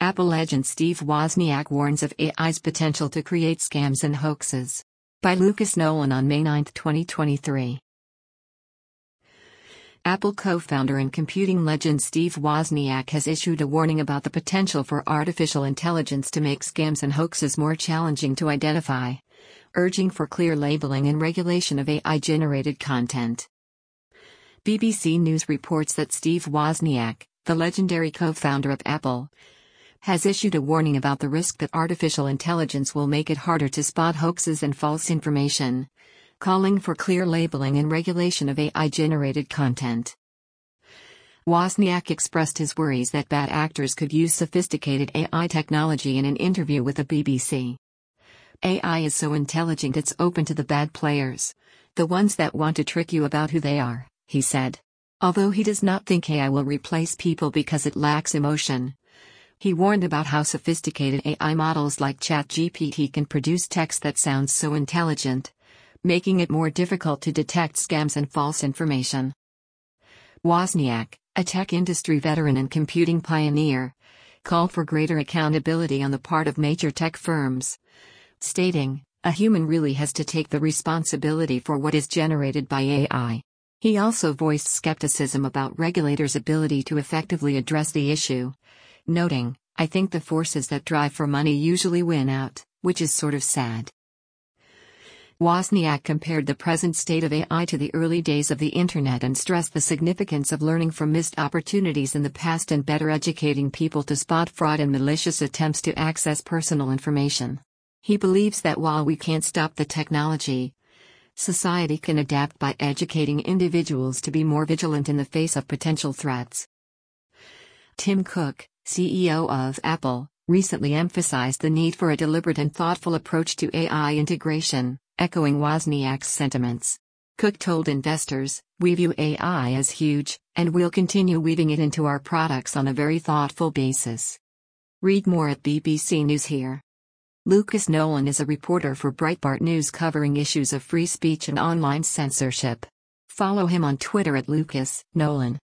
Apple legend Steve Wozniak warns of AI's potential to create scams and hoaxes. By Lucas Nolan on May 9, 2023. Apple co-founder and computing legend Steve Wozniak has issued a warning about the potential for artificial intelligence to make scams and hoaxes more challenging to identify, urging for clear labeling and regulation of AI-generated content. BBC News reports that Steve Wozniak, the legendary co-founder of Apple, has issued a warning about the risk that artificial intelligence will make it harder to spot hoaxes and false information, calling for clear labeling and regulation of AI-generated content. Wozniak expressed his worries that bad actors could use sophisticated AI technology in an interview with the BBC. AI is so intelligent it's open to the bad players, the ones that want to trick you about who they are, he said. Although he does not think AI will replace people because it lacks emotion, he warned about how sophisticated AI models like ChatGPT can produce text that sounds so intelligent, making it more difficult to detect scams and false information. Wozniak, a tech industry veteran and computing pioneer, called for greater accountability on the part of major tech firms, stating, "A human really has to take the responsibility for what is generated by AI." He also voiced skepticism about regulators' ability to effectively address the issue, noting, "I think the forces that drive for money usually win out, which is sort of sad." Wozniak compared the present state of AI to the early days of the Internet and stressed the significance of learning from missed opportunities in the past and better educating people to spot fraud and malicious attempts to access personal information. He believes that while we can't stop the technology, society can adapt by educating individuals to be more vigilant in the face of potential threats. Tim Cook, CEO of Apple, recently emphasized the need for a deliberate and thoughtful approach to AI integration, echoing Wozniak's sentiments. Cook told investors, "We view AI as huge, and we'll continue weaving it into our products on a very thoughtful basis." Read more at BBC News here. Lucas Nolan is a reporter for Breitbart News covering issues of free speech and online censorship. Follow him on Twitter at Lucas Nolan.